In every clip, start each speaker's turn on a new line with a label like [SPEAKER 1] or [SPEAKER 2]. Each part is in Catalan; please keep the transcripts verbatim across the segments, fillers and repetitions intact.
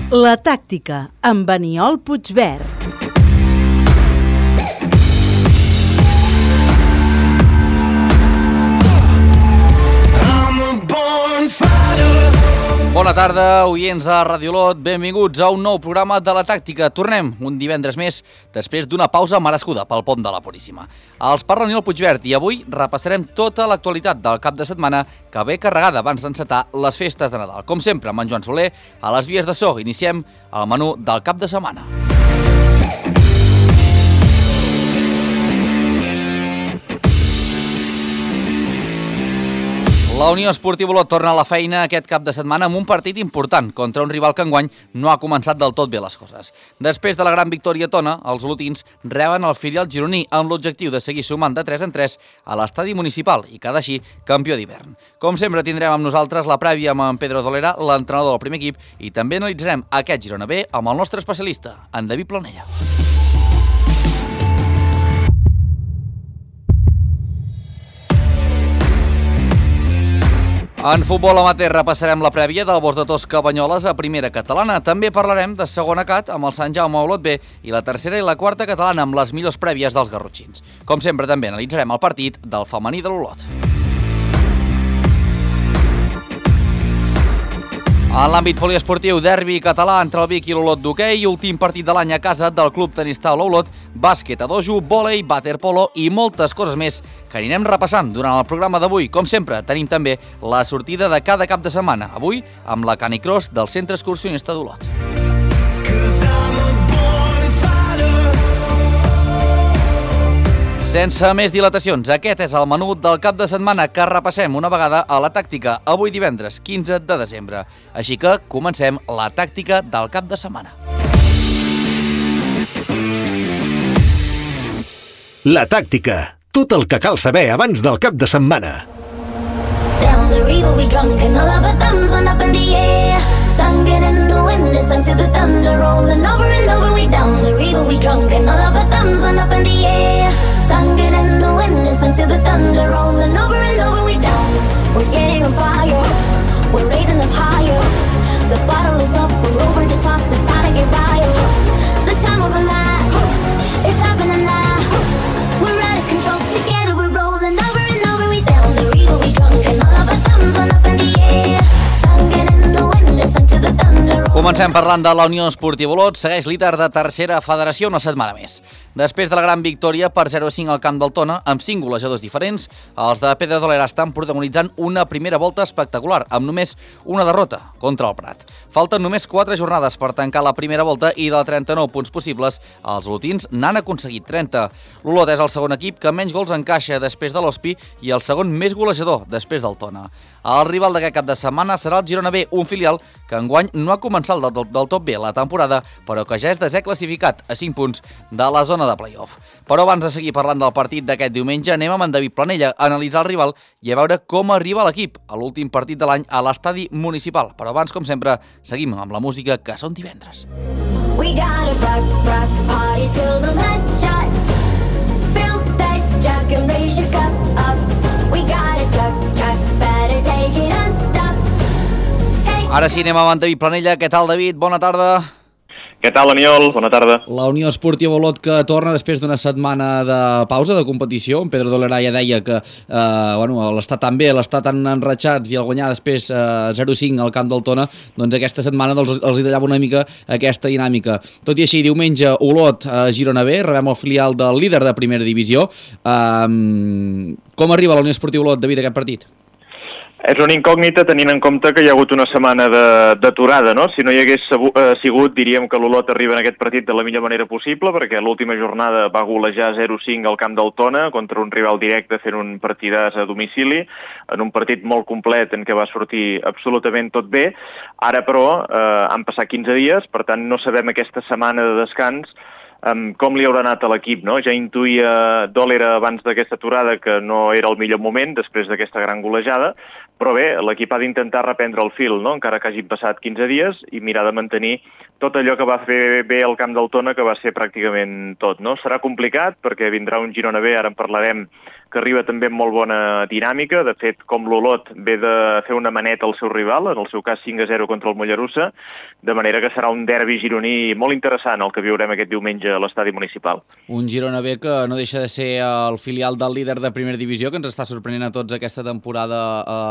[SPEAKER 1] La tàctica, amb Aniol Puigvert.
[SPEAKER 2] Bona tarda, oients de Ràdio Olot. Benvinguts a un nou programa de La Tàctica. Tornem un divendres més després d'una pausa merescuda pel pont de la Puríssima. Els parla Aniol Puigvert i avui repassarem tota l'actualitat del cap de setmana que ve carregada abans d'encetar les festes de Nadal. Com sempre, amb en Joan Soler, a les vies de so, iniciem el menú del cap de setmana. La Unió Esportiva Olot torna a la feina aquest cap de setmana amb un partit important contra un rival que enguany no ha començat del tot bé les coses. Després de la gran victòria tona, els olotins reben el filial gironí amb l'objectiu de seguir sumant de tres en tres a l'estadi municipal i quedar així campió d'hivern. Com sempre tindrem amb nosaltres la prèvia amb en Pedro Dolera, l'entrenador del primer equip, i també analitzarem aquest Girona B amb el nostre especialista, en David Planella. En futbol amateur repassarem la prèvia del Bosc de Tosca Banyoles a primera catalana. També parlarem de segona cat amb el Sant Jaume Olot B i la tercera i la quarta catalana amb les millors prèvies dels garrotxins. Com sempre també analitzarem el partit del femení de l'Olot. En l'àmbit poliesportiu, derbi català entre el Vic i l'Olot d'hoquei, últim partit de l'any a casa del Club Tenis Taula Olot, bàsquet a dojo, vòlei, waterpolo i moltes coses més que anirem repassant durant el programa d'avui. Com sempre, tenim també la sortida de cada cap de setmana, avui amb la canicross del Centre Excursionista d'Olot. Sense més dilatacions, aquest és el menú del cap de setmana que repassem una vegada a La Tàctica, avui divendres quinze de desembre. Així que comencem La Tàctica del cap de setmana.
[SPEAKER 3] La Tàctica, tot el que cal saber abans del cap de setmana.
[SPEAKER 4] Down the river we drunk and all of our thumbs went up in the air. Singing in the wind, listen to the thunder rolling over and over. We down the river we drunk and all of our thumbs went up in the air. Singing in the wind, listen to the thunder rolling over and over. We down, we're getting on fire, we're raising up higher. The bottle is up, we're over the top, it's time to get wild. The time of a life, it's happening now. We're out of control, together we're rolling over and over. We down the river we drunk and all of our thumbs went up in the air. Singing in the wind, listen to the thunder.
[SPEAKER 2] Comencem parlant de la Unió Esportiva Olot, segueix líder de tercera federació una setmana més. Després de la gran victòria per zero a cinc al camp del Tona, amb cinc golejadors diferents, els de Pedro Dolera estan protagonitzant una primera volta espectacular, amb només una derrota contra el Prat. Falten només quatre jornades per tancar la primera volta i de trenta-nou punts possibles, els olotins n'han aconseguit trenta. L'Olot és el segon equip que menys gols encaixa després de l'Hospi i el segon més golejador després del Tona. El rival d'aquest cap de setmana serà el Girona B, un filial que enguany no ha començat del, del, del top B la temporada, però que ja és desè classificat a cinc punts de la zona de play-off. Però abans de seguir parlant del partit d'aquest diumenge, anem amb en David Planella a analitzar el rival i a veure com arriba l'equip a l'últim partit de l'any a l'estadi municipal. Però abans, com sempre, seguim amb la música que són divendres.
[SPEAKER 4] We gotta rock, rock, party till the last shot. Fill that jug and raise your cup up. We gotta chuck, chuck, better take it and stop. Hey.
[SPEAKER 2] Ara sí, anem amb en David Planella. Què tal, David? Bona tarda.
[SPEAKER 5] Què tal, Aniol? Bona tarda.
[SPEAKER 2] La Unió Esportiva Olot que torna després d'una setmana de pausa de competició. En Pedro Dolera ja deia que eh, bueno, l'està tan bé, l'està tan enratxats i el guanyar després eh, zero a cinc al camp del Tona, doncs aquesta setmana doncs, els hi tallava una mica aquesta dinàmica. Tot i així, diumenge, Olot a Girona B, rebem el filial del líder de primera divisió. Eh, com arriba la Unió Esportiva Olot, David, aquest partit?
[SPEAKER 5] És una incògnita tenint en compte que hi ha hagut una setmana d'aturada, no? Si no hi hagués sigut, diríem que l'Olot arriba en aquest partit de la millor manera possible, perquè l'última jornada va golejar zero a cinc al camp del Tona contra un rival directe fent un partidàs a domicili, en un partit molt complet en què va sortir absolutament tot bé. Ara, però, eh, han passat quinze dies, per tant no sabem aquesta setmana de descans Um, com li haurà anat a l'equip, no? Ja intuïa Dolera abans d'aquesta aturada que no era el millor moment després d'aquesta gran golejada, però bé, l'equip ha d'intentar reprendre el fil, no? Encara que hagin passat quinze dies, i mirar de mantenir tot allò que va fer bé al camp del Tona, que va ser pràcticament tot, no? Serà complicat perquè vindrà un Girona B, ara en parlarem, que arriba també amb molt bona dinàmica. De fet, com l'Olot ve de fer una maneta al seu rival, en el seu cas cinc a zero contra el Mollerussa, de manera que serà un derbi gironí molt interessant el que viurem aquest diumenge a l'estadi municipal.
[SPEAKER 2] Un Girona B que no deixa de ser el filial del líder de primera divisió, que ens està sorprenent a tots aquesta temporada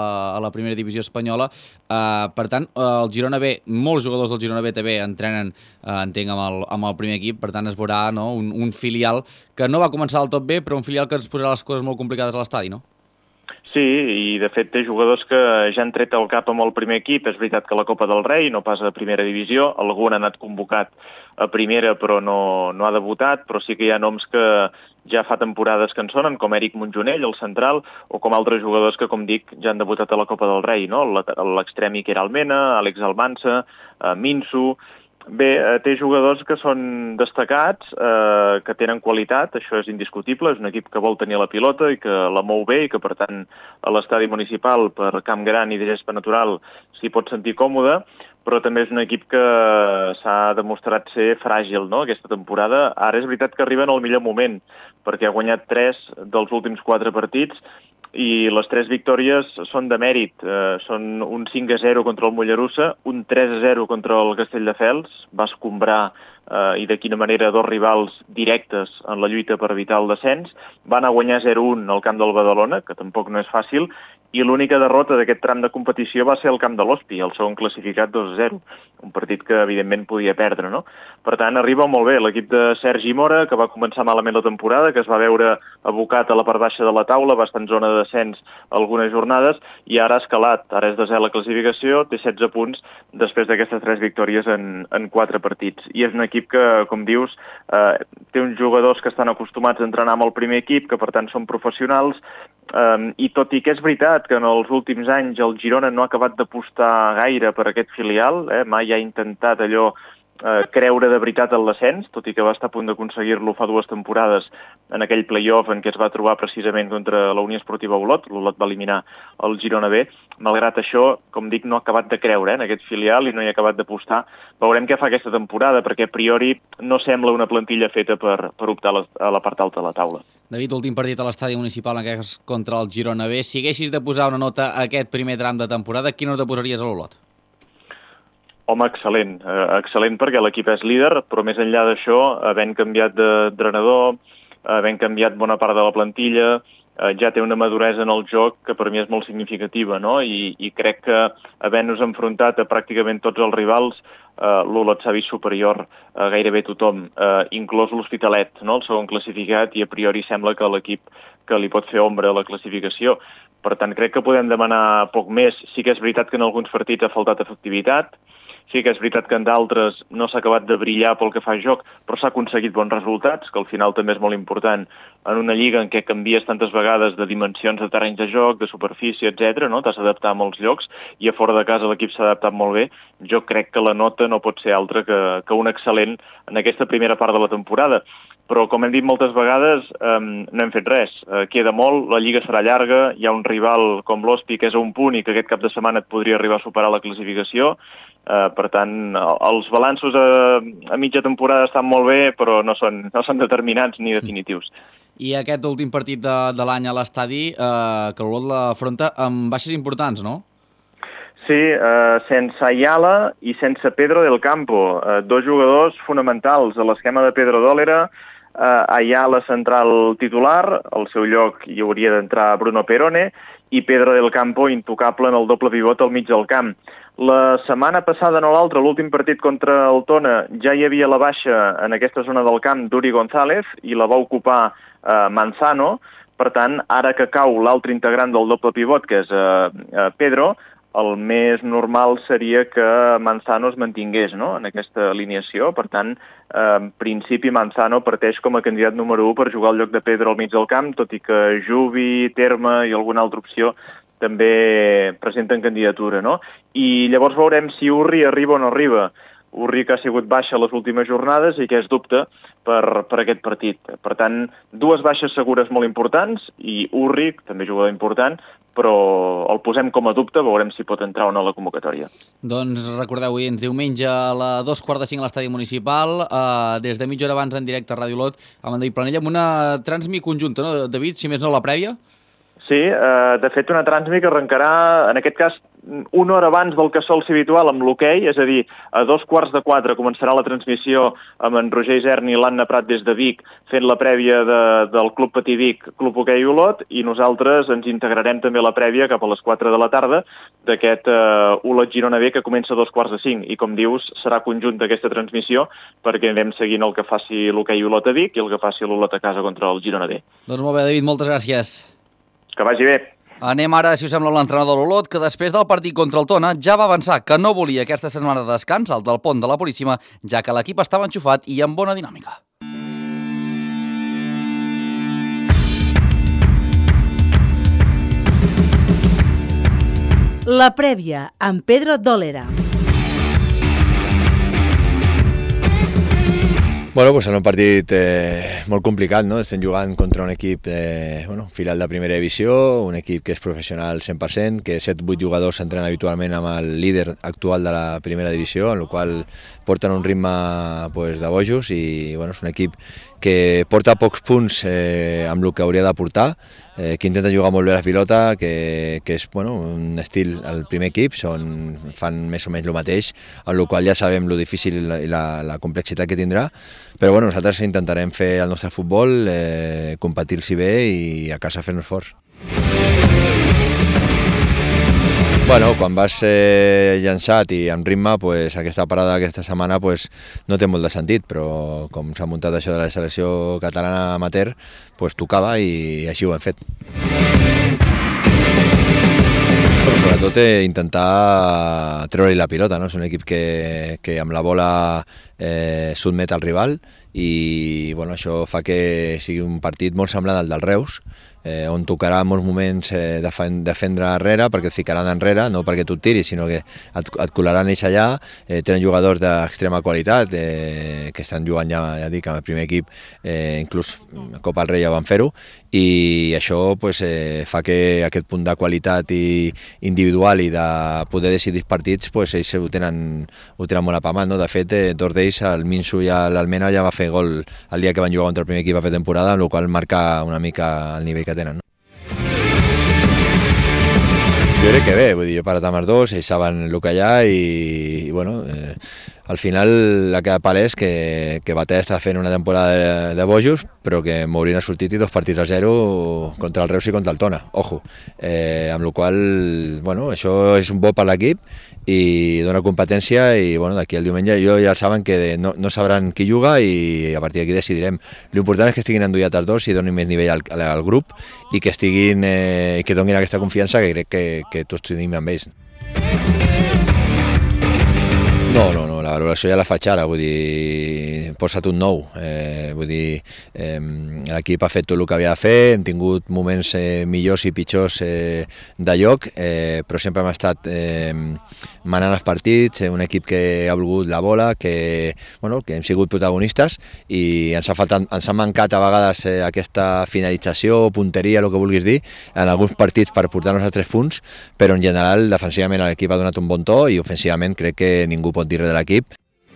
[SPEAKER 2] a la primera divisió espanyola. Per tant, el Girona B, molts jugadors del Girona B també entrenen, entenc, amb el, amb el primer equip, per tant es veurà, no, un, un filial que no va començar del tot bé, però un filial que ens posarà les coses molt complicades a l'estadi, no?
[SPEAKER 5] Sí, i de fet té jugadors que ja han tret el cap amb el primer equip. És veritat que la Copa del Rei, no pas a primera divisió, algun ha anat convocat a primera però no, no ha debutat, però sí que hi ha noms que ja fa temporades que en sonen, com Eric Montjonell, el central, o com altres jugadors que, com dic, ja han debutat a la Copa del Rei, no? L'extrem Iker Almena, Àlex Almansa, Minsu. Bé, té jugadors que són destacats, eh, que tenen qualitat, això és indiscutible, és un equip que vol tenir la pilota i que la mou bé i que, per tant, a l'estadi municipal, per camp gran i de gespa natural, s'hi pot sentir còmode, però també és un equip que s'ha demostrat ser fràgil, no?, aquesta temporada. Ara és veritat que arriba en el millor moment, perquè ha guanyat tres dels últims quatre partits, i les tres victòries són de mèrit. Eh, són un cinc a zero contra el Mollerussa, un tres a zero contra el Castelldefels, va escombrar eh, i de quina manera dos rivals directes en la lluita per evitar el descens, van a guanyar zero a un al camp del Badalona, que tampoc no és fàcil, i l'única derrota d'aquest tram de competició va ser al camp de l'Hospi, el segon classificat dos a zero, un partit que evidentment podia perdre, no? Per tant, arriba molt bé l'equip de Sergi Mora, que va començar malament la temporada, que es va veure abocat a la part baixa de la taula, va estar en zona de descens algunes jornades, i ara ha escalat, ara és desè la classificació, té setze punts després d'aquestes tres victòries en, en quatre partits. I és un equip que, com dius, eh, té uns jugadors que estan acostumats a entrenar amb el primer equip, que per tant són professionals, Um, i tot i que és veritat que en els últims anys el Girona no ha acabat d'apostar gaire per aquest filial, eh, mai ha intentat allò eh, creure de veritat el descens, tot i que va estar a punt d'aconseguir-lo fa dues temporades en aquell play-off en què es va trobar precisament contra la Unió Esportiva Olot. L'Olot va eliminar el Girona B. Malgrat això, com dic, no ha acabat de creure eh, en aquest filial i no hi ha acabat d'apostar. Veurem què fa aquesta temporada, perquè a priori no sembla una plantilla feta per, per optar a la, a la part alta de la taula.
[SPEAKER 2] David, últim partit a l'estadi municipal en aquest contra el Girona B. Si haguessis de posar una nota a aquest primer tram de temporada, quina nota posaries a l'Olot?
[SPEAKER 5] Home, excel·lent. Eh, excel·lent perquè l'equip és líder, però més enllà d'això, havent canviat d'entrenador, havent canviat bona part de la plantilla, eh, ja té una maduresa en el joc que per mi és molt significativa, no? I, i crec que havent-nos enfrontat a pràcticament tots els rivals, Uh, l'Olot s'ha vist superior a gairebé tothom, uh, inclòs l'Hospitalet, no? El segon classificat, i a priori sembla que l'equip que li pot fer ombra a la classificació. Per tant, crec que podem demanar poc més. Sí que és veritat que en alguns partits ha faltat efectivitat, sí que és veritat que en d'altres no s'ha acabat de brillar pel que fa a joc, però s'ha aconseguit bons resultats, que al final també és molt important en una lliga en què canvies tantes vegades de dimensions de terrenys de joc, de superfície, etcètera, no? T'has d'adaptar a molts llocs i a fora de casa l'equip s'ha adaptat molt bé. Jo crec que la nota no pot ser altra que, que un excel·lent en aquesta primera part de la temporada. Però, com hem dit moltes vegades, eh, no hem fet res. Eh, queda molt, la lliga serà llarga, hi ha un rival com l'Hospi que és a un punt i que aquest cap de setmana et podria arribar a superar la classificació. Eh, per tant, els balanços a, a mitja temporada estan molt bé, però no són, no són determinats ni definitius.
[SPEAKER 2] I aquest últim partit de, de l'any a l'estadi, eh, que l'Olot l'afronta amb baixes importants, no?
[SPEAKER 5] Sí, eh, sense Ayala i sense Pedro del Campo, eh, dos jugadors fonamentals a l'esquema de Pedro Dólera. eh, Ayala central titular, al seu lloc hi hauria d'entrar Bruno Perone, i Pedro del Campo intocable en el doble pivot al mig del camp. La setmana passada, no l'altra, l'últim partit contra el Tona, ja hi havia la baixa en aquesta zona del camp d'Uri González i la va ocupar eh, Manzano. Per tant, ara que cau l'altre integrant del doble pivot, que és eh, eh, Pedro, el més normal seria que Manzano es mantingués, no?, en aquesta alineació. Per tant, eh, en principi Manzano parteix com a candidat número u per jugar al lloc de Pedro al mig del camp, tot i que Juvi, Terma i alguna altra opció també presenten candidatura, no? I llavors veurem si Urri arriba o no arriba. Urric ha sigut baixa les últimes jornades i que és dubte per, per aquest partit. Per tant, dues baixes segures molt importants i Urric, també jugador important, però el posem com a dubte, veurem si pot entrar o no a la convocatòria.
[SPEAKER 2] Doncs recordeu, avui ens diumenge a la dos quarts de cinc a l'estadi municipal, eh, des de mitja hora abans en directe a Ràdio Olot, amb en David Planella, amb una transmi conjunta, no, David? Si més no, la prèvia?
[SPEAKER 5] Sí, eh, de fet una transmi que arrencarà, en aquest cas, una hora abans del que sol ser habitual amb l'hoquei, és a dir, a dos quarts de quatre començarà la transmissió amb en Roger Iserni i l'Anna Prat des de Vic, fent la prèvia de, del Club Patí Vic, Club Hoquei Olot, i nosaltres ens integrarem també la prèvia cap a les quatre de la tarda d'aquest uh, Olot Girona B que comença a dos quarts de cinc, i com dius, serà conjunt d'aquesta transmissió perquè anem seguint el que faci l'hoquei Olot a Vic i el que faci l'Olot a casa contra el Girona B.
[SPEAKER 2] Doncs molt bé, David, moltes gràcies.
[SPEAKER 5] Que vagi bé.
[SPEAKER 2] Anem ara, si us sembla, amb l'entrenador de l'Olot, que després del partit contra el Tona ja va avançar que no volia aquesta setmana de descans al del pont de la Puríssima, ja que l'equip estava enxufat i amb bona dinàmica.
[SPEAKER 1] La prèvia, amb Pedro Dólera.
[SPEAKER 6] Bueno, pues en un partit eh, molt complicat, no? Estem jugant contra un equip eh, bueno, filial de primera divisió, un equip que és professional cent per cent, que set vuit jugadors s'entrenen habitualment amb el líder actual de la primera divisió, en el qual porten un ritme pues, de bojos i bueno, és un equip que porta pocs punts eh, amb el que hauria de portar, eh, que intenta jugar molt bé la pilota, que, que és bueno, un estil, el primer equip, són, fan més o menys el mateix, amb el qual ja sabem lo difícil i la, la complexitat que tindrà, però bueno, nosaltres intentarem fer el nostre futbol, eh, competir-s'hi bé i a casa fer-nos forts. Bueno, quan vas eh, llançat i amb ritme, pues, aquesta parada aquesta setmana pues, no té molt de sentit, però com s'ha muntat això de la selecció catalana amateur, pues, tocava i així ho hem fet. Però sobretot eh, intentar treure-li la pilota, no? És un equip que, que amb la bola eh, sotmet al rival i bueno, això fa que sigui un partit molt semblant al del Reus, eh, on tocarà en molts moments eh, defendre darrere perquè et ficaran enrere, no perquè tu et tiris, sinó que et, et colaran ells allà, eh, tenen jugadors d'extrema qualitat eh, que estan jugant ja, ja dic, amb el primer equip, eh, inclús a Copa del Rei ja van fer-ho, i això pues, eh, fa que aquest punt de qualitat i individual i de poder decidir partits, pues, ells ho tenen, ho tenen molt apamat, no? De fet, eh, dos d'ells, el Minsu i l'Almena, ja va fer gol el dia que van jugar contra el primer equip a pretemporada, amb el qual marca una mica el nivell que tenen, no? Jo crec que bé, vull dir, jo he parat amb els dos, ells saben el que hi ha i, i bueno, eh, al final ha quedat palès que, que Batalla està fent una temporada de, de bojos, però que m'haurien sortit i dos partits a zero contra el Reus i contra el Tona, ojo, eh, amb la qual bueno, això és un bo per l'equip i dona competència i bueno, d'aquí al diumenge jo ja saben que no, no sabran qui juga i a partir d'aquí decidirem. L'important és que estiguin endullats els dos i donin més nivell al, al grup i que estiguin eh, que donin aquesta confiança que crec que, que tots tenim amb ells. No, no, no, la valoració ja la faig ara, vull dir, posa't un nou, eh, vull dir, eh, l'equip ha fet tot el que havia de fer, hem tingut moments eh, millors i pitjors eh, de lloc, eh, però sempre hem estat eh, manant els partits, eh, un equip que ha volgut la bola, que, bueno, que hem sigut protagonistes i ens ha, faltat, ens ha mancat a vegades eh, aquesta finalització, punteria, el que vulguis dir, en alguns partits per portar-nos a tres punts, però en general defensivament l'equip ha donat un bon to i ofensivament crec que ningú pot dir res de l'equip.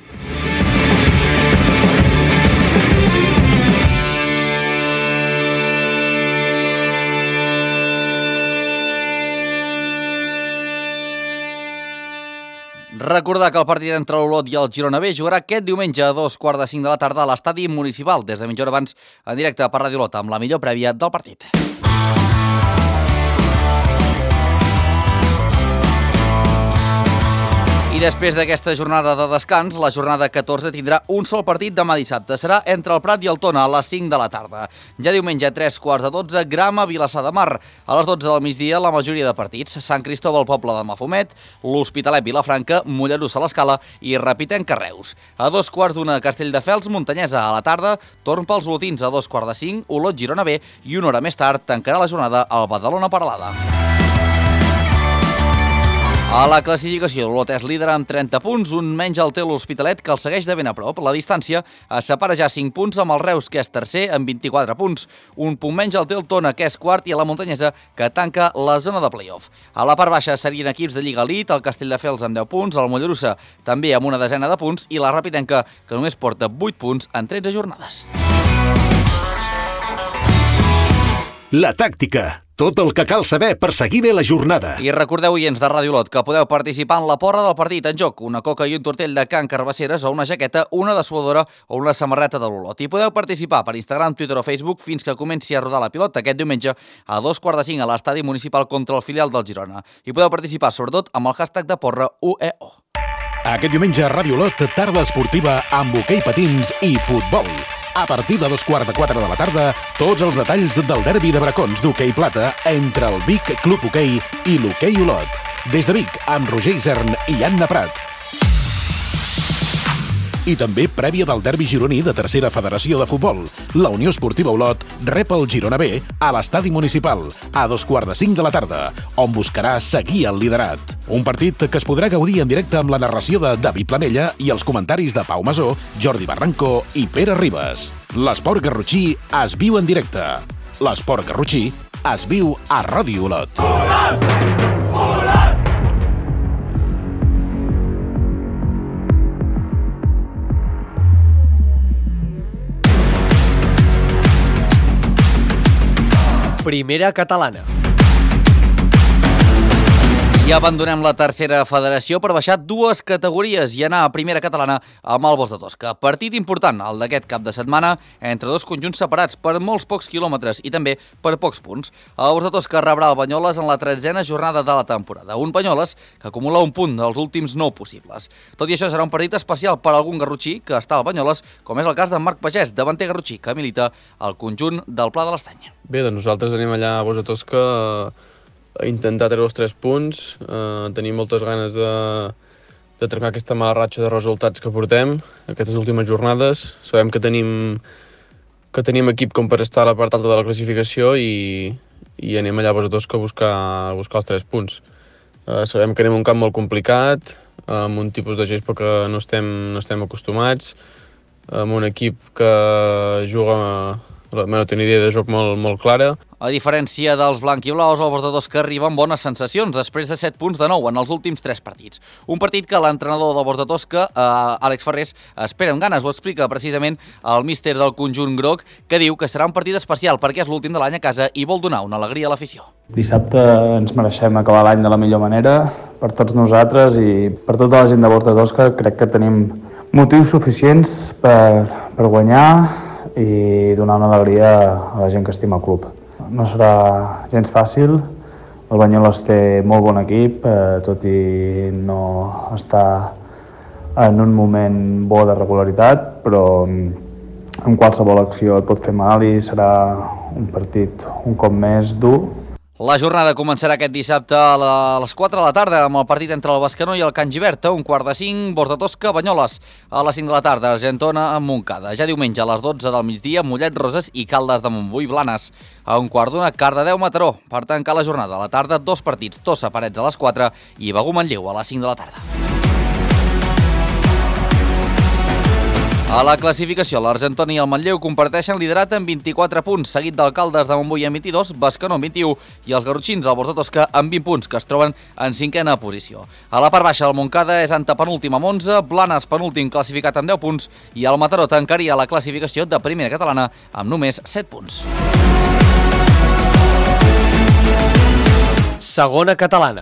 [SPEAKER 2] Recordar que el partit entre l'Olot i el Girona B jugarà aquest diumenge a dos quarts de cinc de la tarda a l'estadi municipal, des de mitja hora abans en directe per Ràdio Olot, amb la millor prèvia del partit. I després d'aquesta jornada de descans, la jornada catorze tindrà un sol partit demà dissabte. Serà entre el Prat i el Tona a les cinc de la tarda. Ja diumenge a tres quarts de dotze, Grama, Vilassar de Mar. A les dotze del migdia, la majoria de partits. Sant Cristòbal, Poble de Mafumet, l'Hospitalet, Vilafranca, Mollerussa, a l'Escala i Repitenca, Reus. A dos quarts d'una, Castelldefels, Muntanyesa. A la tarda, torn pels olotins. A dos quarts de cinc, Olot, Girona B. I una hora més tard tancarà la jornada al Badalona, Peralada. A la classificació, l'Olot és líder amb trenta punts, un menys el té l'Hospitalet, que el segueix de ben a prop. La distància es separa ja cinc punts amb el Reus, que és tercer, amb vint-i-quatre punts. Un punt menys el té el Tona, que és quart, i a la Muntanyesa, que tanca la zona de play-off. A la part baixa serien equips de Lliga Elite, el Castelldefels amb deu punts, el Mollerussa també amb una desena de punts, i la Rapidenca, que només porta vuit punts en tretze jornades.
[SPEAKER 3] La tàctica. Tot el que cal saber per seguir bé la jornada.
[SPEAKER 2] I recordeu, oients de Ràdio Olot, que podeu participar en la porra del partit en joc. Una coca i un tortell de Can Carbasseres o una jaqueta, una dessuadora o una samarreta de l'Olot. I podeu participar per Instagram, Twitter o Facebook fins que comenci a rodar la pilota aquest diumenge a dos quarts de cinc a l'estadi municipal contra el filial del Girona. I podeu participar sobretot amb el hashtag de porra U E O.
[SPEAKER 7] Aquest diumenge a Ràdio Olot, tarda esportiva amb hoquei patins i futbol. A partir de dos quarts de quatre de la tarda, tots els detalls del derbi de Bracons d'hoquei plata entre el Vic Club Hoquei i l'Hoquei Olot. Des de Vic, amb Roger Isern i Anna Prat. I també prèvia del derbi gironí de tercera federació de futbol. La Unió Esportiva Olot rep el Girona B a l'estadi municipal a dos quarts de cinc de la tarda, on buscarà seguir el liderat. Un partit que es podrà gaudir en directe amb la narració de David Planella i els comentaris de Pau Masó, Jordi Barranco i Pere Ribas. L'esport garrotxí es viu en directe. L'esport garrotxí es viu a Ràdio Olot. Olot! Olot!
[SPEAKER 8] Primera catalana.
[SPEAKER 2] I abandonem la tercera federació per baixar dues categories i anar a primera catalana amb el Bosc de Tosca. Partit important, el d'aquest cap de setmana, entre dos conjunts separats per molts pocs quilòmetres i també per pocs punts. El Bosc de Tosca rebrà el Banyoles en la tretzena jornada de la temporada. Un Banyoles que acumula un punt dels últims nou possibles. Tot i això serà un partit especial per algun garrotxí que està al Banyoles, com és el cas de Marc Pagès, davanter garrotxí, que milita al conjunt del Pla de l'Estany.
[SPEAKER 9] Bé, doncs nosaltres anem allà a Bosc de Tosca a intentar treure els tres punts, eh, tenim moltes ganes de, de trencar aquesta mala ratxa de resultats que portem aquestes últimes jornades. Sabem que tenim, que tenim equip com per estar a la part alta de la classificació i, i anem allà a Bosc de Tosca a buscar, a buscar els tres punts. Eh, sabem que anem a un camp molt complicat, amb un tipus de gespa que no estem, no estem acostumats, amb un equip que juga... Bueno, té una idea de joc molt, molt clara.
[SPEAKER 2] A diferència dels blanquiblaus, el Bosc de Tosca arriba amb bones sensacions després de set punts de nou en els últims tres partits. Un partit que l'entrenador del Bosc de Tosca, eh, Àlex Ferrés, espera amb ganes. Ho explica precisament el míster del conjunt groc, que diu que serà un partit especial perquè és l'últim de l'any a casa i vol donar una alegria a l'afició.
[SPEAKER 10] Dissabte ens mereixem acabar l'any de la millor manera per tots nosaltres i per tota la gent de Bosc de Tosca. Crec que tenim motius suficients per, per guanyar i donar una alegria a la gent que estima el club. No serà gens fàcil, el Banyoles té molt bon equip, eh, tot i no estar en un moment bo de regularitat, però en qualsevol acció et pot fer mal i serà un partit un cop més dur.
[SPEAKER 2] La jornada començarà aquest dissabte a les quatre de la tarda amb el partit entre el Bescanó i el Can Gibert. A un quart de cinc, Bosc de Tosca, Banyoles. A les cinc de la tarda, Argentona amb Montcada. Ja diumenge a les dotze del migdia, Mollet, Roses i Caldes de Montbui, Blanes. A un quart d'una, Cardedeu, Mataró. Per tancar la jornada a la tarda, dos partits, Tossa, Parets a les quatre i Begur, Manlleu a les cinc de la tarda. A la classificació, l'Argentona i el Manlleu comparteixen liderat amb vint-i-quatre punts, seguit d'Alcaldes de Montbui amb vint-i-dos, Bescanó amb vint-i-u i els garrotxins, el Bosc de Tosca, amb vint punts, que es troben en cinquena posició. A la part baixa, el Montcada és antepenúltim amb onze, Blanes penúltim classificat amb deu punts i el Mataró tancaria la classificació de primera catalana amb només set punts.
[SPEAKER 8] Segona catalana.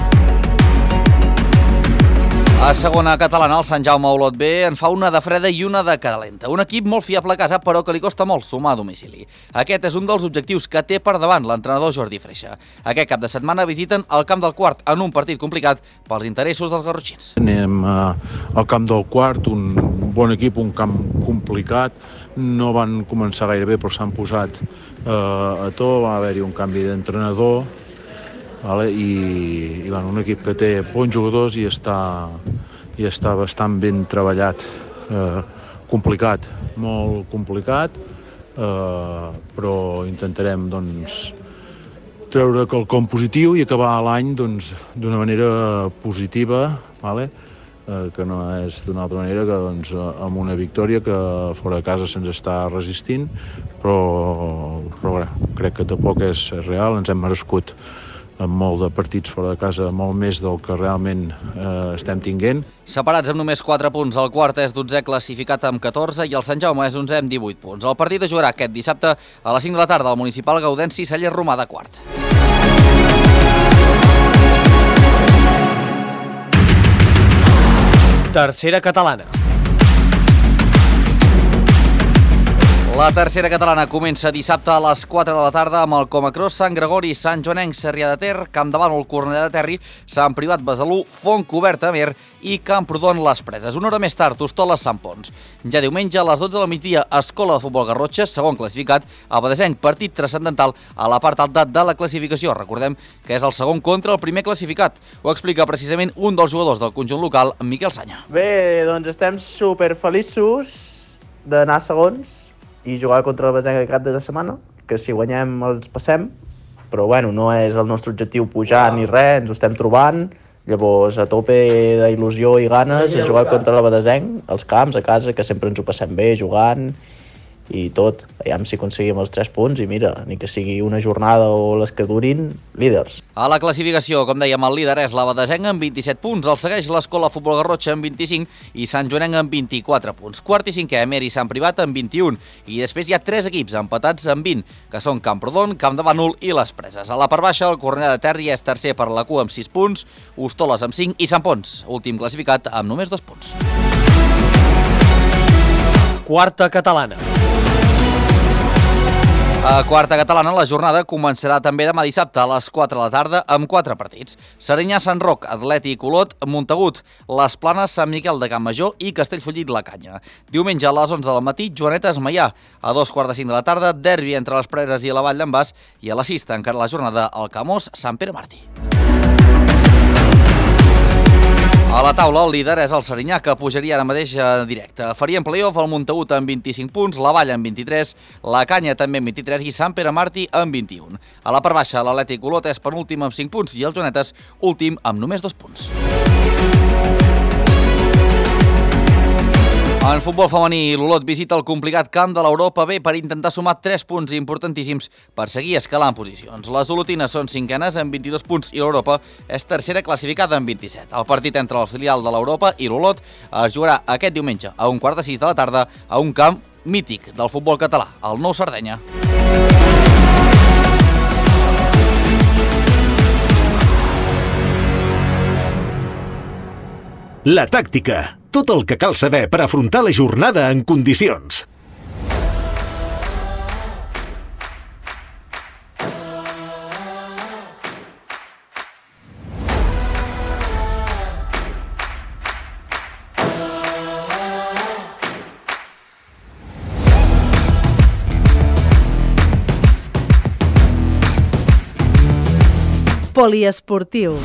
[SPEAKER 2] A segona catalana, el Sant Jaume Olot B en fa una de freda i una de calenta. Un equip molt fiable a casa, però que li costa molt sumar a domicili. Aquest és un dels objectius que té per davant l'entrenador Jordi Freixa. Aquest cap de setmana visiten el camp del Quart en un partit complicat pels interessos dels garrotxins.
[SPEAKER 11] Anem al camp del Quart, un bon equip, un camp complicat. No van començar gaire bé, però s'han posat a to. Va haver-hi un canvi d'entrenador. Vale? I, i bueno, un equip que té bons jugadors i està, i està bastant ben treballat. Eh, complicat, molt complicat, eh, però intentarem doncs, treure quelcom positiu i acabar l'any doncs, d'una manera positiva, vale? eh, que no és d'una altra manera que doncs, amb una victòria que fora de casa se'ns està resistint, però, però bé, crec que tampoc és, és real, ens hem merescut amb molt de partits fora de casa, molt més del que realment eh, estem tinguent.
[SPEAKER 2] Separats amb només quatre punts, el quart és dotzè classificat amb catorze i el Sant Jaume és onzè amb divuit punts. El partit es jugarà aquest dissabte a les cinc de la tarda al Municipal Gaudenci Cellers Romà de quart.
[SPEAKER 8] Tercera catalana.
[SPEAKER 2] La tercera catalana comença dissabte a les quatre de la tarda amb el Comacros, Sant Gregori, Sant Joanenc, Sarrià de Ter, Camp de Bànol, Cornellà de Terri, Sant Privat, Besalú, Font Coberta, Amer i Camprodon, Les Preses. Una hora més tard, Hostoles, Sant Pons. Ja diumenge a les dotze del migdia, Escola de Futbol Garrotxa, segon classificat, a Badesenc, partit transcendental a la part alta de la classificació. Recordem que és el segon contra el primer classificat. Ho explica precisament un dels jugadors del conjunt local, Miquel Sanya.
[SPEAKER 12] Bé, doncs estem superfeliços d'anar segons i jugar contra el Badesenc aquest cap de setmana, que si guanyem els passem, però bueno, no és el nostre objectiu pujar ni res, ens ho estem trobant, llavors a tope d'il·lusió i ganes a jugar contra el Badesenc, als camps, a casa, que sempre ens ho passem bé jugant i tot. Aviam si aconseguim els tres punts i mira, ni que sigui una jornada o les que durin, líders.
[SPEAKER 2] A la classificació, com dèiem, el líder és la Badesenc amb vint-i-set punts, el segueix l'Escola Futbol Garrotxa amb vint-i-cinc i Sant Joanenc amb vint-i-quatre punts. Quart i cinquè, Amer i Sant Privat amb vint-i-un i després hi ha tres equips empatats amb vint, que són Camprodon, Camp de Bànol i Les Preses. A la part baixa, el Cornellà de Terri és tercer per la cua amb sis punts, Hostoles amb cinc i Sant Pons, últim classificat amb només dos punts.
[SPEAKER 8] Quarta catalana.
[SPEAKER 2] A quarta catalana, la jornada començarà també demà dissabte a les quatre de la tarda amb quatre partits. Serinyà, Sant Roc, Atlètic, Olot, Montagut, Les Planes, Sant Miquel de Campmajor i Castellfollit, La Canya. Diumenge a les onze del matí, Joanetes, Maià. A dos quarts de cinc de la tarda, derbi entre les Preses i la Vall d'en Bas i a les sis tancarà la jornada al Camós, Sant Pere Martí. A la taula, el líder és el Serinyà, que pujaria ara mateix directe. Farien play-off el Montagut amb vint-i-cinc punts, la Vall amb vint-i-tres, la Canya també amb vint-i-tres i Sant Pere Martí amb vint-i-un. A la part baixa, l'Atlètic Olot és penúltim amb cinc punts i el Joanetes últim amb només dos punts. En futbol femení, l'Olot visita el complicat camp de l'Europa B per intentar sumar tres punts importantíssims per seguir escalant posicions. Les olotines són cinquenes amb vint-i-dos punts i l'Europa és tercera classificada amb vint-i-set. El partit entre el filial de l'Europa i l'Olot es jugarà aquest diumenge a un quart de sis de la tarda a un camp mític del futbol català, el Nou Sardenya.
[SPEAKER 3] La tàctica. Tot el que cal saber per afrontar la jornada en condicions.
[SPEAKER 1] Poliesportiu.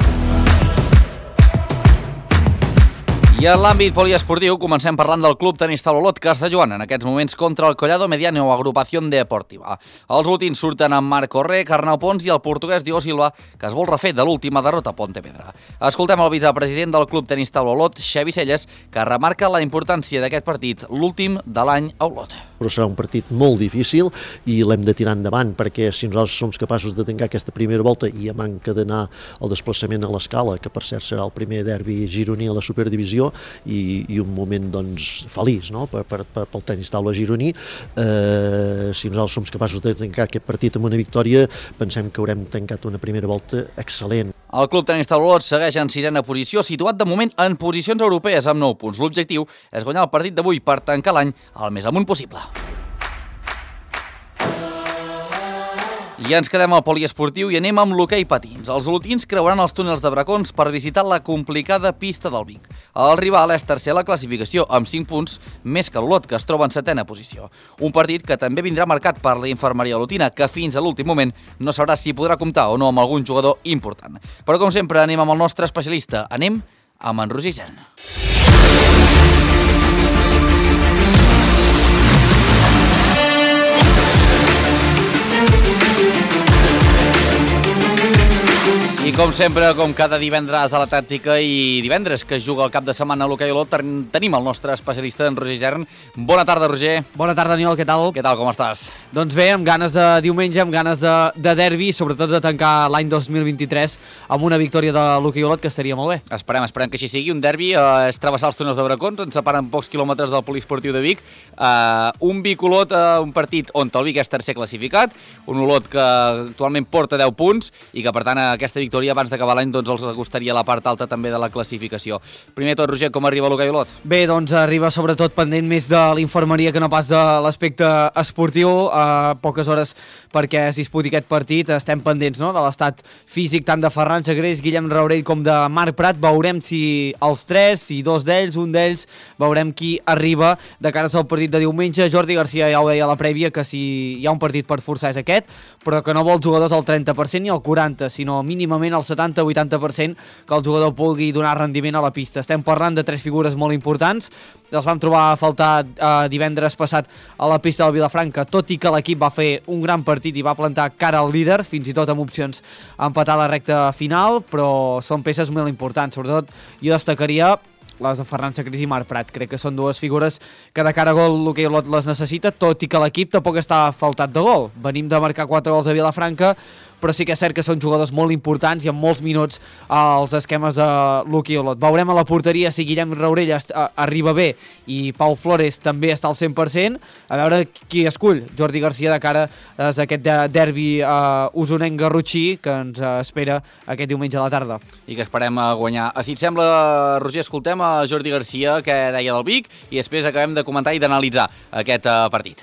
[SPEAKER 2] I en l'àmbit poliesportiu comencem parlant del Club Tenis Taula Olot, que està jugant en aquests moments contra el Collado Mediano o Agrupación Deportiva. Els últims surten amb Marc Orrec, Arnau Pons i el portuguès Diego Silva, que es vol refer de l'última derrota a Pontevedra. Escoltem el vicepresident del Club Tenis Taula Olot, Xavi Celles, que remarca la importància d'aquest partit, l'últim de l'any a Olot.
[SPEAKER 13] Però serà un partit molt difícil i l'hem de tirar endavant, perquè si nosaltres som capaços de tancar aquesta primera volta i a manca d'anar al desplaçament a l'Escala, que per cert serà el primer derbi gironí a la Superdivisió, i, i un moment doncs feliç, no? per, per, per, pel tenis taula gironí, eh, si nosaltres som capaços de tancar aquest partit amb una victòria, pensem que haurem tancat una primera volta excel·lent.
[SPEAKER 2] El Club Tenis Taula Olot segueix en sisena posició, situat de moment en posicions europees amb nou punts. L'objectiu és guanyar el partit d'avui per tancar l'any el més amunt possible. I ens quedem al poliesportiu i anem amb l'hoquei patins. Els olotins creuran els túnels de Bracons per visitar la complicada pista del Vic. El rival és tercer a la classificació amb cinc punts, més que l'Olot, que es troba en setena posició. Un partit que també vindrà marcat per la infermeria olotina, que fins a l'últim moment no sabrà si podrà comptar o no amb algun jugador important. Però com sempre anem amb el nostre especialista. Anem amb en Roger Isern. I com sempre, com cada divendres a la tàctica i divendres que juga el cap de setmana a l'Hoquei Olot, tenim el nostre especialista, en Roger Isern. Bona tarda, Roger.
[SPEAKER 8] Bona tarda, Daniel, què tal?
[SPEAKER 2] Què tal, com estàs?
[SPEAKER 8] Doncs bé, amb ganes de diumenge, amb ganes de, de derbi, sobretot de tancar l'any dos mil vint-i-tres amb una victòria de l'Hoquei Olot, que estaria molt bé.
[SPEAKER 2] Esperem, esperem que així sigui. Un derbi eh, és travessar els túnels de Bracons, ens separen pocs quilòmetres del poliesportiu de Vic. Eh, un Vic-Olot, eh, un partit on el Vic és tercer classificat, un Olot que actualment porta deu punts i que, per tant, aquesta victòria abans d'acabar l'any doncs els costaria la part alta també de la classificació. Primer de tot, Roger, com arriba l'Hoquei Olot?
[SPEAKER 8] Bé, doncs arriba sobretot pendent més de l'infermeria que no pas de l'aspecte esportiu. A poques hores perquè es disputi aquest partit estem pendents, no?, de l'estat físic tant de Ferran Sagrés, Guillem Raurell com de Marc Prat. Veurem si els tres, si dos d'ells, un d'ells, veurem qui arriba de cara al partit de diumenge. Jordi Garcia ja ho deia a la prèvia, que si hi ha un partit per forçar és aquest, però que no vol jugadors al trenta per cent ni al quaranta per cent, sinó mínimament al setanta a vuitanta per cent que el jugador pugui donar rendiment a la pista. Estem parlant de tres figures molt importants. Els vam trobar a faltar eh, divendres passat a la pista del Vilafranca, tot i que l'equip va fer un gran partit i va plantar cara al líder, fins i tot amb opcions a empatar la recta final, però són peces molt importants. Sobretot jo destacaria les de Ferran Sagrés i Marc Prat. Crec que són dues figures que de cara a gol l'Hoquei Olot les necessita, tot i que l'equip tampoc està faltat de gol. Venim de marcar quatre gols a Vilafranca, però sí que és cert que són jugadors molt importants i amb molts minuts als esquemes de l'Hoquei Olot. Veurem a la porteria si Guillem Raurell arriba bé i Pau Flores també està al cent per cent. A veure qui escull Jordi Garcia de cara a aquest derbi uh, usonenc-garrotxí que ens espera aquest diumenge a la tarda.
[SPEAKER 2] I que esperem a guanyar. Si et sembla, Roger, escoltem a Jordi Garcia, que deia del Vic, i després acabem de comentar i d'analitzar aquest uh, partit.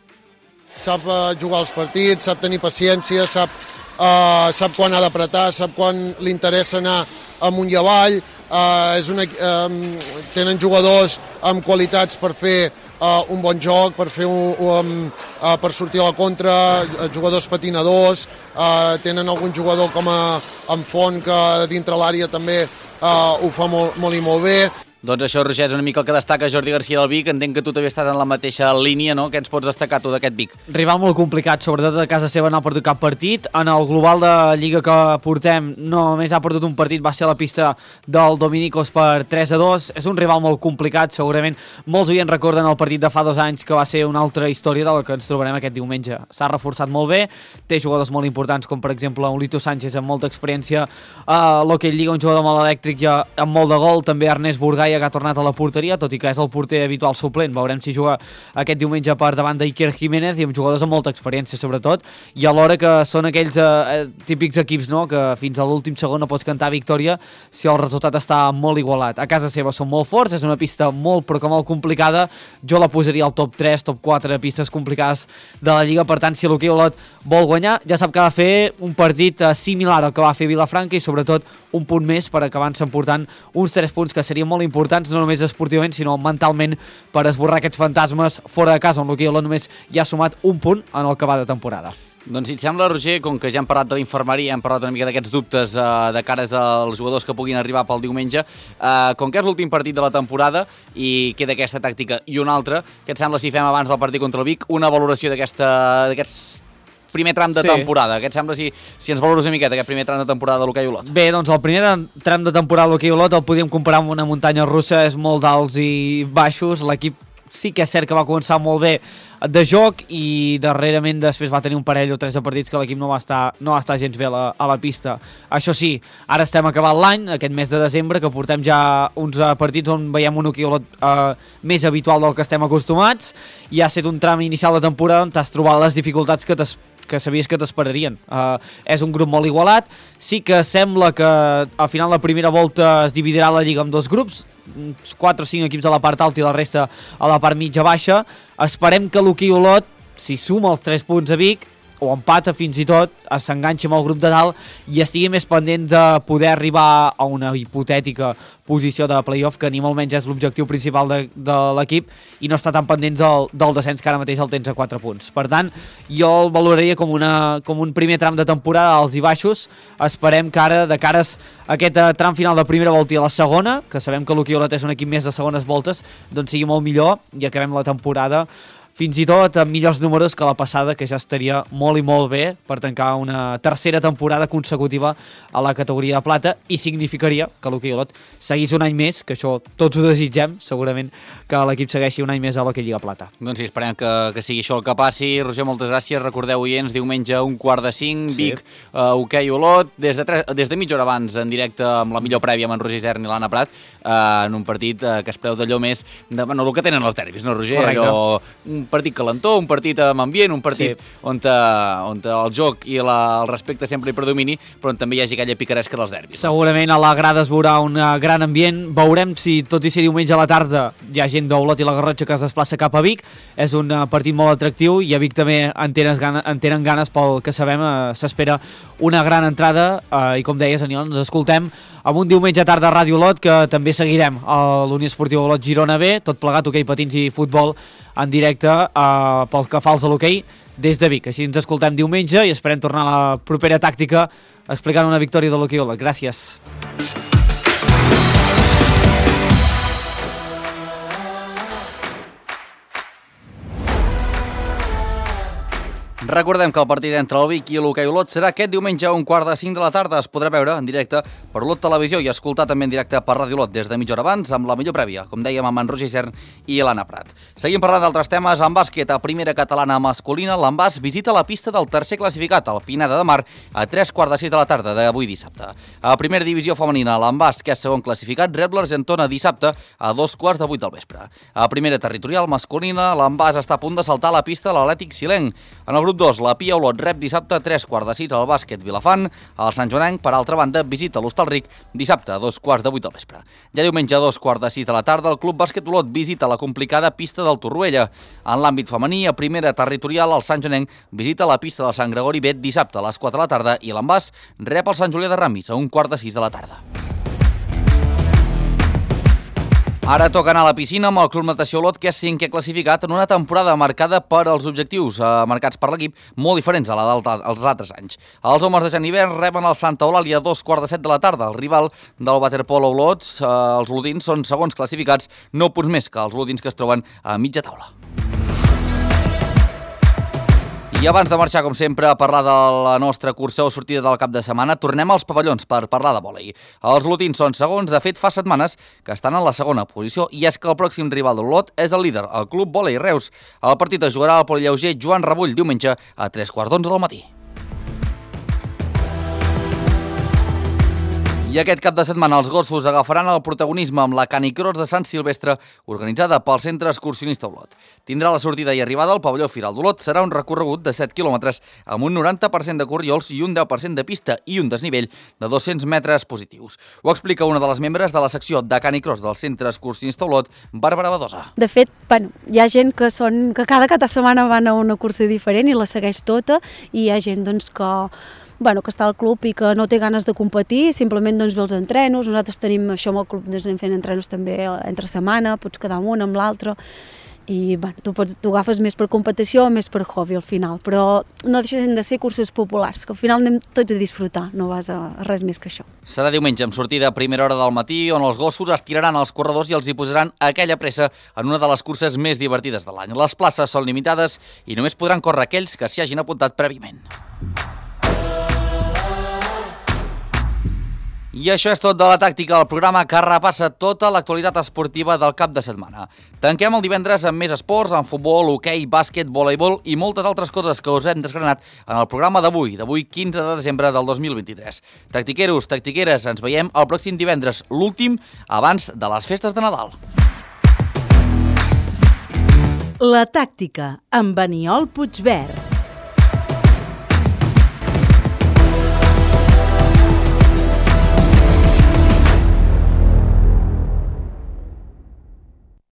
[SPEAKER 14] Sap uh, jugar els partits, sap tenir paciència, sap Uh, sap quan ha d'apretar, sap quan li interessa anar amunt i avall. Uh, és una, uh, tenen jugadors amb qualitats per fer uh, un bon joc, per, fer un, um, uh, per sortir a la contra, uh, jugadors patinadors, uh, tenen algun jugador com a en Font que dintre l'àrea també uh, ho fa molt, molt i molt bé.
[SPEAKER 2] Doncs això, Roger, és una mica el que destaca Jordi Garcia del Vic. Entenc que tu també estàs en la mateixa línia, no? Què ens pots destacar tu d'aquest Vic?
[SPEAKER 8] Rival molt complicat, sobretot a casa seva no ha perdut cap partit. En el global de Lliga que portem només ha perdut un partit, va ser a la pista del Dominicos per tres a dos. És un rival molt complicat, segurament molts oients recorden el partit de fa dos anys, que va ser una altra història de la que ens trobarem aquest diumenge. S'ha reforçat molt bé, té jugadors molt importants com per exemple Olito Sánchez amb molta experiència a l'Hoquei Lliga, un jugador molt elèctric i amb molt de gol, també Ernest Burgai que ha tornat a la porteria, tot i que és el porter habitual suplent. Veurem si juga aquest diumenge per davant d'Iker Jiménez i amb jugadors amb molta experiència, sobretot, i alhora que són aquells eh, típics equips, no?, que fins a l'últim segon no pots cantar victòria si el resultat està molt igualat. A casa seva són molt forts, és una pista molt però que molt complicada. Jo la posaria al top tres, top quatre pistes complicades de la Lliga. Per tant, si l'Hoquei Olot vol guanyar, ja sap que ha de fer un partit eh, similar al que va fer Vilafranca i sobretot un punt més per acabar-se emportant uns tres punts que serien molt importants, no només esportivament, sinó mentalment, per esborrar aquests fantasmes fora de casa, on l'Hoquei Olot només hi ha sumat un punt en el que va de temporada.
[SPEAKER 2] Doncs si et sembla, Roger, com que ja hem parlat de l'infermeria, hem parlat una mica d'aquests dubtes eh, de cares als jugadors que puguin arribar pel diumenge, eh, com que és l'últim partit de la temporada i queda aquesta tàctica i una altra, què et sembla si fem abans del partit contra el Vic una valoració d'aquests primer tram de sí. temporada? Què et sembla si, si ens valores una miqueta aquest primer tram de temporada de l'Hoquei Olot?
[SPEAKER 8] Bé, doncs el primer tram de temporada de l'Hoquei Olot el podíem comparar amb una muntanya russa, és molt d'alts i baixos. L'equip sí que és cert que va començar molt bé de joc i darrerament després va tenir un parell o tres de partits que l'equip no va estar, no va estar gens bé a la, a la pista. Això sí, ara estem acabant l'any, aquest mes de desembre, que portem ja uns uh, partits on veiem un Hoquei Olot uh, més habitual del que estem acostumats, i ha estat un tram inicial de temporada on t'has trobat les dificultats que t'has que sabies que t'esperarien. Uh, és un grup molt igualat, sí que sembla que al final la primera volta es dividirà la Lliga en dos grups, quatre o cinc equips a la part alta i la resta a la part mitja-baixa. Esperem que l'Hoquei Olot, si suma els tres punts a Vic, o empata fins i tot, s'enganxa amb el grup de dalt i estigui més pendents de poder arribar a una hipotètica posició de playoff, que ni molt menys és l'objectiu principal de, de l'equip, i no està tan pendents del, del descens, que ara mateix el tens a quatre punts. Per tant, jo el valoraria com, una, com un primer tram de temporada als i baixos. Esperem que ara, de cares a aquest tram final de primera volta i a la segona, que sabem que l'Hoquei Olot és un equip més de segones voltes, doncs sigui molt millor i acabem la temporada fins i tot amb millors números que la passada, que ja estaria molt i molt bé per tancar una tercera temporada consecutiva a la categoria de plata, i significaria que l'Hockey Olot seguís un any més, que això tots ho desitgem, segurament que l'equip segueixi un any més a l'Hockey Lliga Plata.
[SPEAKER 2] Doncs sí, esperem que, que sigui això el que passi. Roger, moltes gràcies. Recordeu, oients, diumenge un quart de cinc, sí. Vic, uh, Hockey Olot, des de, tres, des de mitja hora abans, en directe amb la millor prèvia amb en Roger Isern i l'Anna Prat, uh, en un partit uh, que es preu d'allò més de, bueno, el que tenen els derbis, no, Roger? Allò, un partit calentó, un partit amb ambient, un partit sí. on, uh, on el joc i la, el respecte sempre hi predomini, però on també hi hagi aquella picaresca dels derbis.
[SPEAKER 8] Segurament a la grada es veurà un gran ambient. Veurem si, tot i ser diumenge a la tarda, hi ha gent d'Olot i la Garrotxa que es desplaça cap a Vic. És un uh, partit molt atractiu i a Vic també en tenen ganes, en tenen ganes pel que sabem, uh, s'espera una gran entrada uh, i com deies, Aniol, ens escoltem amb un diumenge a tarda a Ràdio Olot, que també seguirem a l'Unió Esportiva Olot Girona B, tot plegat, hoquei patins i futbol en directe uh, pel que fa als de l'hoquei des de Vic. Així ens escoltem diumenge i esperem tornar a la propera tàctica explicant una victòria de l'Hockey Olot. Gràcies.
[SPEAKER 2] Recordem que el partit entre el Vic i l'Hockey Olot serà aquest diumenge a un quart de cinc de la tarda. Es podrà veure en directe per Olot Televisió i escoltar també en directe per Ràdio Olot des de mitja hora abans amb la millor prèvia, com dèiem, amb en Roger Isern i l'Anna Prat. Seguim parlant d'altres temes. En bàsquet, a primera catalana masculina, l'Envàs visita la pista del tercer classificat, el Pineda de Mar, a tres quarts de sis de la tarda d'avui dissabte. A primera divisió femenina, l'Envàs, que és segon classificat, rep l'Argentona dissabte a dos quarts de vuit del vespre. A primera territorial masculina, l'Envàs està a punt de saltar a la pista de l'Atlètic Silenc. En el grup dos, la Pia Olot rep dissabte a tres quarts de sis al bàsquet Vilafant. El Sant Joanenc, per altra banda, visita l'Hostalric dissabte a dos quarts de vuit del vespre. Ja diumenge a dos quarts de sis de la tarda, el Club Bàsquet Olot visita la complicada pista del Torroella. En l'àmbit femení, a primera territorial, el Sant Joanenc visita la pista del Sant Gregori Bet dissabte a les quatre de la tarda i l'Envàs rep el Sant Julià de Ramis a un quart de sis de la tarda. Ara toca anar a la piscina amb el Club Natació Olot, que és cinquè classificat en una temporada marcada per als objectius eh, marcats per l'equip molt diferents a la dels altres anys. Els homes de Genivert reben el Santa Eulàlia a dos quarts de set de la tarda. El rival del waterpolo Olot, eh, els olotins, són segons classificats, nou punts més que els olotins que es troben a mitja taula. I abans de marxar, com sempre, a parlar de la nostra cursa o sortida del cap de setmana, tornem als pavellons per parlar de vòlei. Els olotins són segons, de fet fa setmanes que estan en la segona posició, i és que el pròxim rival de l'Olot és el líder, el Club Vòlei Reus. El partit es jugarà al polilleuger Joan Rebull diumenge a tres quarts d'onze del matí. I aquest cap de setmana els gossos agafaran el protagonisme amb la Canicross de Sant Silvestre, organitzada pel Centre Excursionista Olot. Tindrà la sortida i arribada al pavelló Firal d'Olot. Serà un recorregut de set quilòmetres amb un noranta per cent de corriols i un deu per cent de pista i un desnivell de dos-cents metres positius. Ho explica una de les membres de la secció de Canicross del Centre Excursionista Olot, Bàrbara Badosa.
[SPEAKER 15] De fet, bueno, hi ha gent que, són, que cada cap de setmana van a una cursa diferent i la segueix tota, i hi ha gent doncs, que... Bueno, que està al club i que no té ganes de competir, simplement doncs, ve els entrenos. Nosaltres tenim això amb el club, doncs, anem fent entrenos també entre setmana, pots quedar amb un, amb l'altre, i bueno, tu pots, tu agafes més per competició o més per hobby al final, però no deixen de ser curses populars, que al final anem tots a disfrutar, no vas a res més que això.
[SPEAKER 2] Serà diumenge amb sortida a primera hora del matí, on els gossos estiraran els corredors i els hi posaran aquella pressa en una de les curses més divertides de l'any. Les places són limitades i només podran córrer aquells que s'hi hagin apuntat prèviament. I això és tot de la tàctica, el programa que repassa tota l'actualitat esportiva del cap de setmana. Tanquem el divendres amb més esports, en futbol, hoquei, bàsquet, voleibol i moltes altres coses que us hem desgranat en el programa d'avui, d'avui quinze de desembre del dos mil vint-i-tres. Tactiqueros, tactiqueres, ens veiem el pròxim divendres, l'últim abans de les festes de Nadal.
[SPEAKER 1] La tàctica, amb Aniol Puigverd.